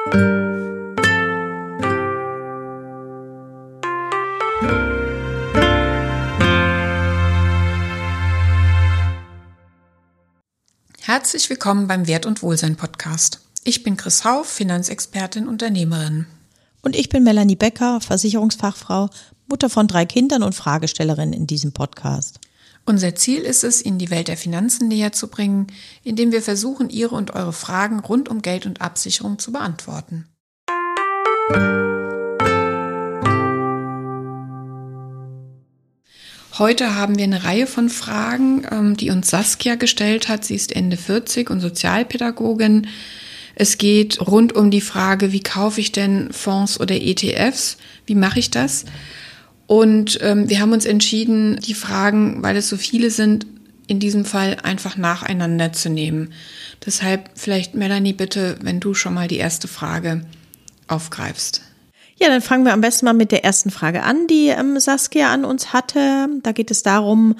Herzlich willkommen beim Wert- und Wohlsein-Podcast. Ich bin Chris Hauff, Finanzexpertin, Unternehmerin. Und ich bin Melanie Becker, Versicherungsfachfrau, Mutter von 3 Kindern und Fragestellerin in diesem Podcast. Unser Ziel ist es, Ihnen die Welt der Finanzen näher zu bringen, indem wir versuchen, Ihre und eure Fragen rund um Geld und Absicherung zu beantworten. Heute haben wir eine Reihe von Fragen, die uns Saskia gestellt hat. Sie ist Ende 40 und Sozialpädagogin. Es geht rund um die Frage, wie kaufe ich denn Fonds oder ETFs? Wie mache ich das? Und wir haben uns entschieden, die Fragen, weil es so viele sind, in diesem Fall einfach nacheinander zu nehmen. Deshalb vielleicht, Melanie, bitte, wenn du schon mal die erste Frage aufgreifst. Ja, dann fangen wir am besten mal mit der ersten Frage an, die Saskia an uns hatte. Da geht es darum,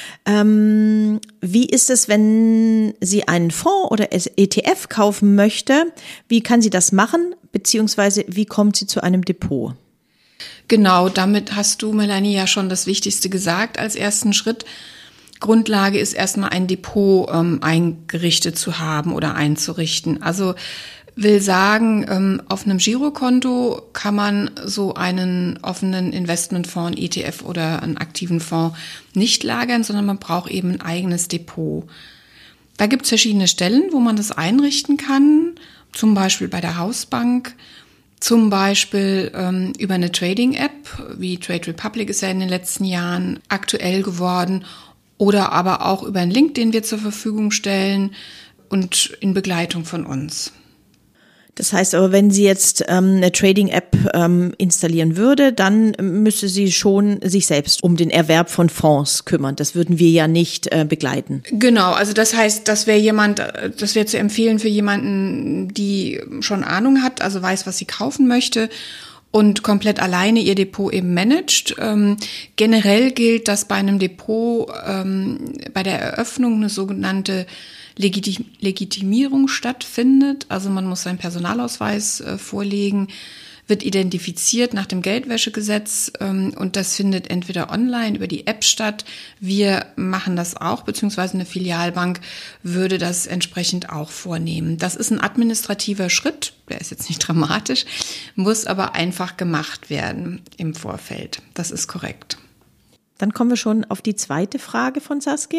wie ist es, wenn sie einen Fonds oder ETF kaufen möchte? Wie kann sie das machen, beziehungsweise wie kommt sie zu einem Depot? Genau, damit hast du, Melanie, ja schon das Wichtigste gesagt als ersten Schritt. Grundlage ist erstmal ein Depot eingerichtet zu haben oder einzurichten. Also will sagen, auf einem Girokonto kann man so einen offenen Investmentfonds, ETF oder einen aktiven Fonds nicht lagern, sondern man braucht eben ein eigenes Depot. Da gibt es verschiedene Stellen, wo man das einrichten kann, zum Beispiel bei der Hausbank, zum Beispiel über eine Trading-App, wie Trade Republic ist ja in den letzten Jahren aktuell geworden, oder aber auch über einen Link, den wir zur Verfügung stellen und in Begleitung von uns. Das heißt aber, wenn sie jetzt eine Trading-App installieren würde, dann müsste sie schon sich selbst um den Erwerb von Fonds kümmern. Das würden wir ja nicht begleiten. Genau, also das heißt, das wäre zu empfehlen für jemanden, die schon Ahnung hat, also weiß, was sie kaufen möchte und komplett alleine ihr Depot eben managt. Generell gilt, dass bei einem Depot bei der Eröffnung eine sogenannte Legitimierung stattfindet. Also man muss seinen Personalausweis vorlegen, wird identifiziert nach dem Geldwäschegesetz und das findet entweder online über die App statt. Wir machen das auch, beziehungsweise eine Filialbank würde das entsprechend auch vornehmen. Das ist ein administrativer Schritt, der ist jetzt nicht dramatisch, muss aber einfach gemacht werden im Vorfeld. Das ist korrekt. Dann kommen wir schon auf die zweite Frage von Saskia.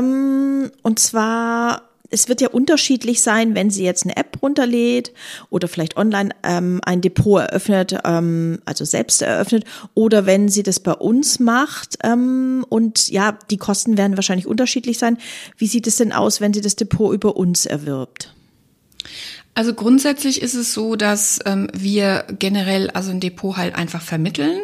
Und zwar, es wird ja unterschiedlich sein, wenn sie jetzt eine App runterlädt oder vielleicht online ein Depot eröffnet, also selbst eröffnet, oder wenn sie das bei uns macht. Und ja, die Kosten werden wahrscheinlich unterschiedlich sein. Wie sieht es denn aus, wenn sie das Depot über uns erwirbt? Also grundsätzlich ist es so, dass wir generell also ein Depot halt einfach vermitteln.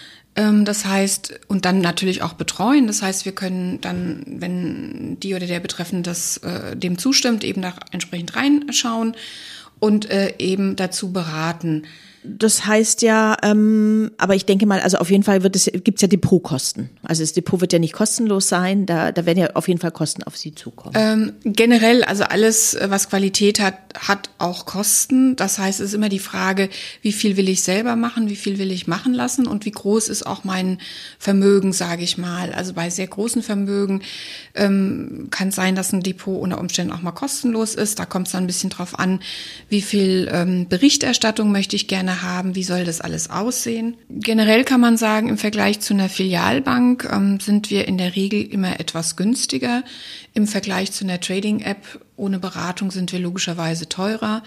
Das heißt, und dann natürlich auch betreuen. Das heißt, wir können dann, wenn die oder der Betreffende das dem zustimmt, eben da entsprechend reinschauen und eben dazu beraten. Das heißt ja, aber ich denke mal, also auf jeden Fall gibt's ja Depotkosten. Also das Depot wird ja nicht kostenlos sein, da werden ja auf jeden Fall Kosten auf Sie zukommen. Generell, also alles, was Qualität hat auch Kosten. Das heißt, es ist immer die Frage, wie viel will ich selber machen, wie viel will ich machen lassen und wie groß ist auch mein Vermögen, sage ich mal. Also bei sehr großen Vermögen kann es sein, dass ein Depot unter Umständen auch mal kostenlos ist. Da kommt es dann ein bisschen drauf an, wie viel Berichterstattung möchte ich gerne haben, wie soll das alles aussehen. Generell kann man sagen, im Vergleich zu einer Filialbank sind wir in der Regel immer etwas günstiger. Im Vergleich zu einer Trading-App ohne Beratung sind wir logischerweise teurer,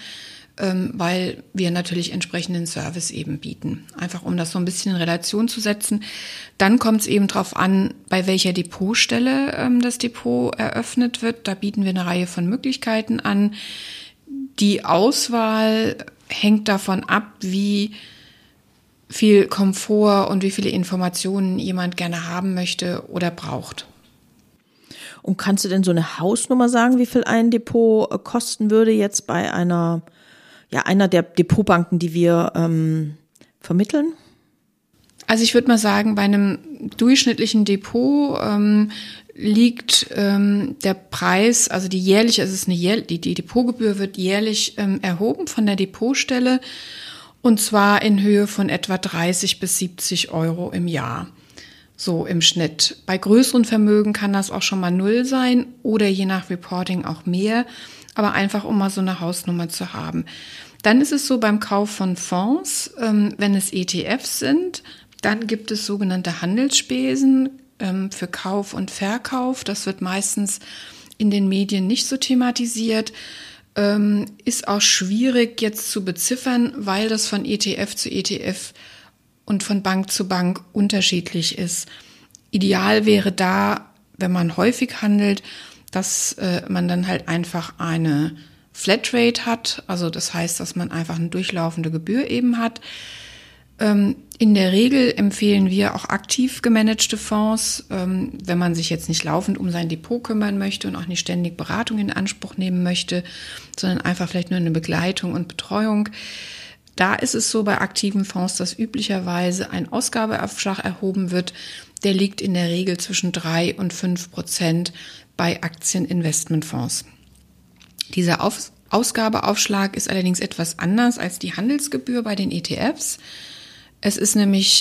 weil wir natürlich entsprechenden Service eben bieten. Einfach um das so ein bisschen in Relation zu setzen. Dann kommt es eben drauf an, bei welcher Depotstelle das Depot eröffnet wird. Da bieten wir eine Reihe von Möglichkeiten an. Die Auswahl hängt davon ab, wie viel Komfort und wie viele Informationen jemand gerne haben möchte oder braucht. Und kannst du denn so eine Hausnummer sagen, wie viel ein Depot kosten würde jetzt bei einer der Depotbanken, die wir vermitteln? Also ich würde mal sagen, bei einem durchschnittlichen Depot liegt der Preis, also die Depotgebühr wird jährlich erhoben von der Depotstelle, und zwar in Höhe von etwa 30 bis 70 Euro im Jahr. So im Schnitt. Bei größeren Vermögen kann das auch schon mal 0 sein oder je nach Reporting auch mehr, aber einfach um mal so eine Hausnummer zu haben. Dann ist es so beim Kauf von Fonds, wenn es ETFs sind, dann gibt es sogenannte Handelsspesen für Kauf und Verkauf. Das wird meistens in den Medien nicht so thematisiert. Ist auch schwierig jetzt zu beziffern, weil das von ETF zu ETF und von Bank zu Bank unterschiedlich ist. Ideal wäre da, wenn man häufig handelt, dass man dann halt einfach eine Flatrate hat. Also das heißt, dass man einfach eine durchlaufende Gebühr eben hat. In der Regel empfehlen wir auch aktiv gemanagte Fonds, wenn man sich jetzt nicht laufend um sein Depot kümmern möchte und auch nicht ständig Beratung in Anspruch nehmen möchte, sondern einfach vielleicht nur eine Begleitung und Betreuung. Da ist es so bei aktiven Fonds, dass üblicherweise ein Ausgabeaufschlag erhoben wird. Der liegt in der Regel zwischen 3 und 5% bei Aktieninvestmentfonds. Dieser Ausgabeaufschlag ist allerdings etwas anders als die Handelsgebühr bei den ETFs. Es ist nämlich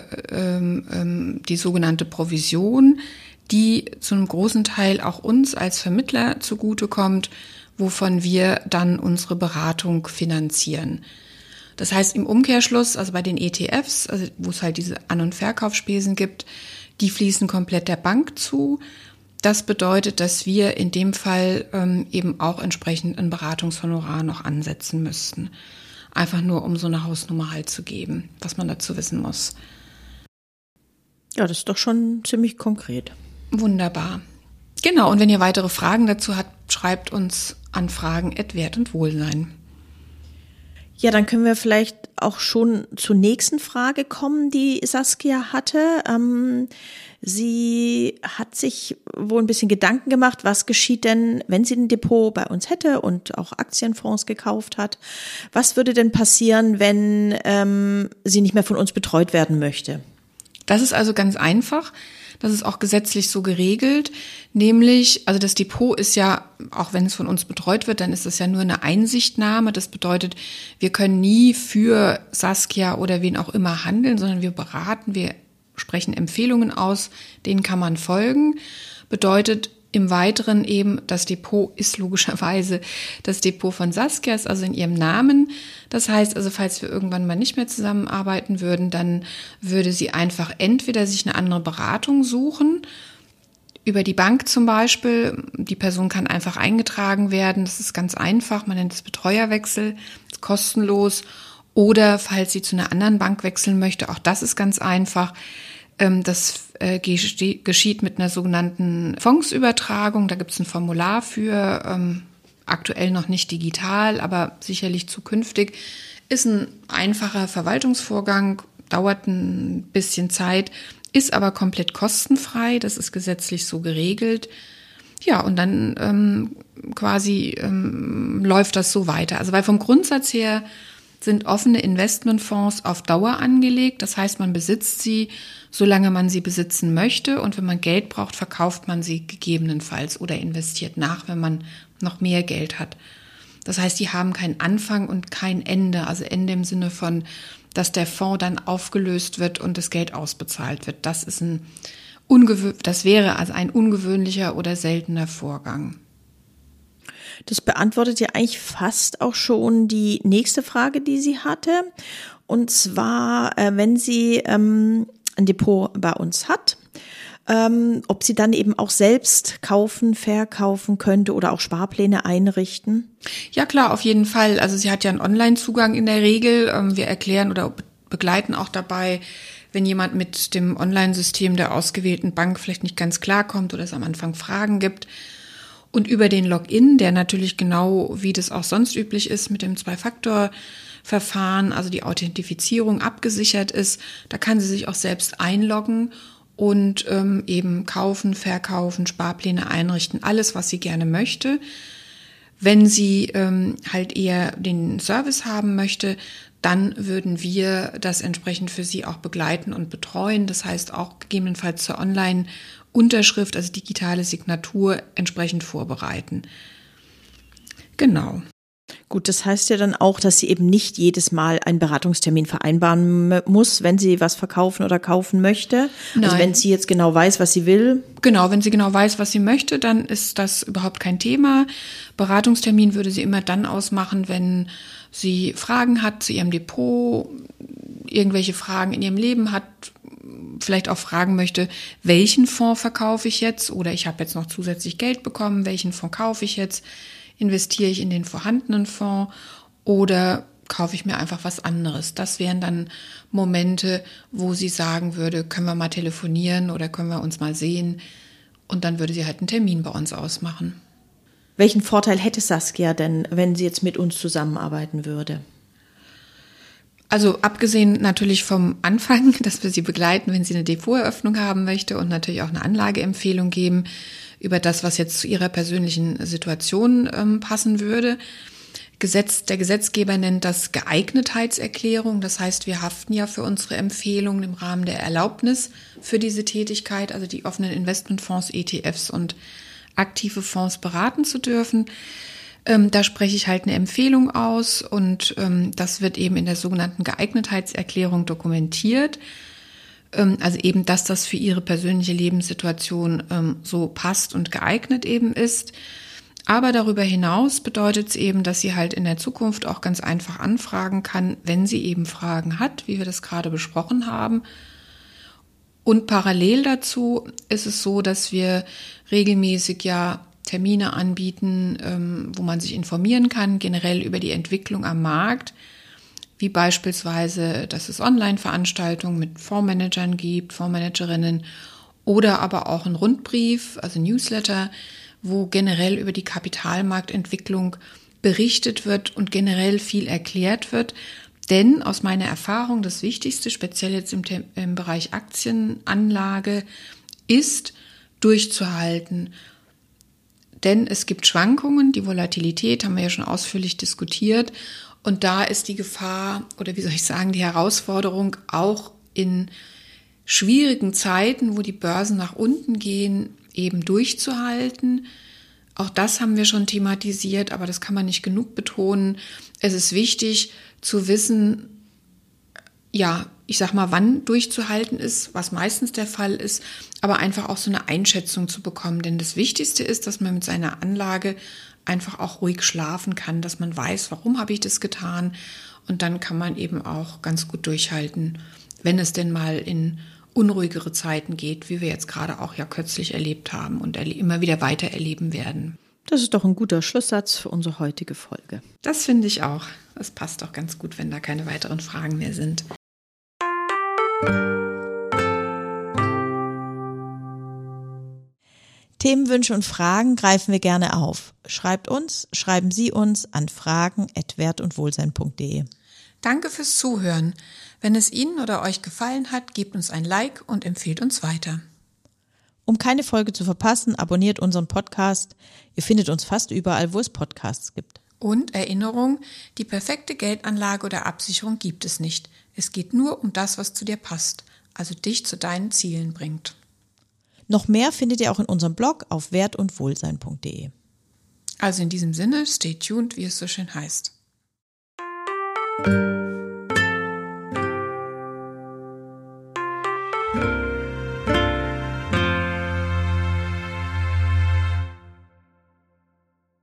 die sogenannte Provision, die zu einem großen Teil auch uns als Vermittler zugutekommt, wovon wir dann unsere Beratung finanzieren. Das heißt im Umkehrschluss, also bei den ETFs, also wo es halt diese An- und Verkaufsspesen gibt, die fließen komplett der Bank zu. Das bedeutet, dass wir in dem Fall eben auch entsprechend ein Beratungshonorar noch ansetzen müssten. Einfach nur, um so eine Hausnummer halt zu geben, was man dazu wissen muss. Ja, das ist doch schon ziemlich konkret. Wunderbar. Genau, und wenn ihr weitere Fragen dazu habt, schreibt uns an fragen@wert und wohlsein. Ja, dann können wir vielleicht auch schon zur nächsten Frage kommen, die Saskia hatte. Sie hat sich wohl ein bisschen Gedanken gemacht, was geschieht denn, wenn sie ein Depot bei uns hätte und auch Aktienfonds gekauft hat. Was würde denn passieren, wenn sie nicht mehr von uns betreut werden möchte? Das ist also ganz einfach. Das ist auch gesetzlich so geregelt, nämlich, also das Depot ist ja, auch wenn es von uns betreut wird, dann ist das ja nur eine Einsichtnahme. Das bedeutet, wir können nie für Saskia oder wen auch immer handeln, sondern wir beraten, wir sprechen Empfehlungen aus, denen kann man folgen. Bedeutet im Weiteren eben, das Depot ist logischerweise das Depot von Saskia, ist also in ihrem Namen. Das heißt also, falls wir irgendwann mal nicht mehr zusammenarbeiten würden, dann würde sie einfach entweder sich eine andere Beratung suchen, über die Bank zum Beispiel. Die Person kann einfach eingetragen werden, das ist ganz einfach, man nennt es Betreuerwechsel, ist kostenlos. Oder falls sie zu einer anderen Bank wechseln möchte, auch das ist ganz einfach. Das geschieht mit einer sogenannten Fondsübertragung. Da gibt es ein Formular für, aktuell noch nicht digital, aber sicherlich zukünftig. Ist ein einfacher Verwaltungsvorgang, dauert ein bisschen Zeit, ist aber komplett kostenfrei. Das ist gesetzlich so geregelt. Ja, und dann läuft das so weiter. Also weil vom Grundsatz her sind offene Investmentfonds auf Dauer angelegt. Das heißt, man besitzt sie, solange man sie besitzen möchte. Und wenn man Geld braucht, verkauft man sie gegebenenfalls oder investiert nach, wenn man noch mehr Geld hat. Das heißt, die haben keinen Anfang und kein Ende. Also Ende im Sinne von, dass der Fonds dann aufgelöst wird und das Geld ausbezahlt wird. Das wäre also ein ungewöhnlicher oder seltener Vorgang. Das beantwortet ja eigentlich fast auch schon die nächste Frage, die sie hatte. Und zwar, wenn sie ein Depot bei uns hat, ob sie dann eben auch selbst kaufen, verkaufen könnte oder auch Sparpläne einrichten? Ja klar, auf jeden Fall. Also sie hat ja einen Online-Zugang in der Regel. Wir erklären oder begleiten auch dabei, wenn jemand mit dem Online-System der ausgewählten Bank vielleicht nicht ganz klarkommt oder es am Anfang Fragen gibt. Und über den Login, der natürlich genau wie das auch sonst üblich ist mit dem Zwei-Faktor-Verfahren, also die Authentifizierung abgesichert ist, da kann sie sich auch selbst einloggen und eben kaufen, verkaufen, Sparpläne einrichten, alles, was sie gerne möchte. Wenn sie halt eher den Service haben möchte, dann würden wir das entsprechend für sie auch begleiten und betreuen. Das heißt auch gegebenenfalls zur Online-Unterschrift, also digitale Signatur, entsprechend vorbereiten. Genau. Gut, das heißt ja dann auch, dass sie eben nicht jedes Mal einen Beratungstermin vereinbaren muss, wenn sie was verkaufen oder kaufen möchte. Nein. Also wenn sie jetzt genau weiß, was sie will. Genau, wenn sie genau weiß, was sie möchte, dann ist das überhaupt kein Thema. Beratungstermin würde sie immer dann ausmachen, wenn sie Fragen hat zu ihrem Depot, irgendwelche Fragen in ihrem Leben hat, vielleicht auch fragen möchte, welchen Fonds verkaufe ich jetzt oder ich habe jetzt noch zusätzlich Geld bekommen, welchen Fonds kaufe ich jetzt? Investiere ich in den vorhandenen Fonds oder kaufe ich mir einfach was anderes? Das wären dann Momente, wo sie sagen würde, können wir mal telefonieren oder können wir uns mal sehen? Und dann würde sie halt einen Termin bei uns ausmachen. Welchen Vorteil hätte Saskia denn, wenn sie jetzt mit uns zusammenarbeiten würde? Also abgesehen natürlich vom Anfang, dass wir sie begleiten, wenn sie eine Depoteröffnung haben möchte und natürlich auch eine Anlageempfehlung geben über das, was jetzt zu ihrer persönlichen Situation passen würde. Der Gesetzgeber nennt das Geeignetheitserklärung. Das heißt, wir haften ja für unsere Empfehlungen im Rahmen der Erlaubnis für diese Tätigkeit, also die offenen Investmentfonds, ETFs und aktive Fonds beraten zu dürfen. Da spreche ich halt eine Empfehlung aus und das wird eben in der sogenannten Geeignetheitserklärung dokumentiert. Also eben, dass das für ihre persönliche Lebenssituation so passt und geeignet eben ist. Aber darüber hinaus bedeutet es eben, dass sie halt in der Zukunft auch ganz einfach anfragen kann, wenn sie eben Fragen hat, wie wir das gerade besprochen haben. Und parallel dazu ist es so, dass wir regelmäßig ja Termine anbieten, wo man sich informieren kann, generell über die Entwicklung am Markt, wie beispielsweise, dass es Online-Veranstaltungen mit Fondsmanagern gibt, Fondsmanagerinnen oder aber auch ein Rundbrief, also Newsletter, wo generell über die Kapitalmarktentwicklung berichtet wird und generell viel erklärt wird. Denn aus meiner Erfahrung das Wichtigste, speziell jetzt im Bereich Aktienanlage, ist durchzuhalten. Denn es gibt Schwankungen, die Volatilität haben wir ja schon ausführlich diskutiert. Und da ist die Gefahr oder wie soll ich sagen, die Herausforderung auch in schwierigen Zeiten, wo die Börsen nach unten gehen, eben durchzuhalten. Auch das haben wir schon thematisiert, aber das kann man nicht genug betonen. Es ist wichtig zu wissen, ja, ich sag mal, wann durchzuhalten ist, was meistens der Fall ist, aber einfach auch so eine Einschätzung zu bekommen. Denn das Wichtigste ist, dass man mit seiner Anlage einfach auch ruhig schlafen kann, dass man weiß, warum habe ich das getan. Und dann kann man eben auch ganz gut durchhalten, wenn es denn mal in unruhigere Zeiten geht, wie wir jetzt gerade auch ja kürzlich erlebt haben und immer wieder weiter erleben werden. Das ist doch ein guter Schlusssatz für unsere heutige Folge. Das finde ich auch. Das passt doch ganz gut, wenn da keine weiteren Fragen mehr sind. Themenwünsche und Fragen greifen wir gerne auf. Schreiben Sie uns an fragen@wertundwohlsein.de. Danke fürs Zuhören. Wenn es Ihnen oder euch gefallen hat, gebt uns ein Like und empfehlt uns weiter. Um keine Folge zu verpassen, abonniert unseren Podcast. Ihr findet uns fast überall, wo es Podcasts gibt. Und Erinnerung, die perfekte Geldanlage oder Absicherung gibt es nicht. Es geht nur um das, was zu dir passt, also dich zu deinen Zielen bringt. Noch mehr findet ihr auch in unserem Blog auf wertundwohlsein.de. Also in diesem Sinne, stay tuned, wie es so schön heißt.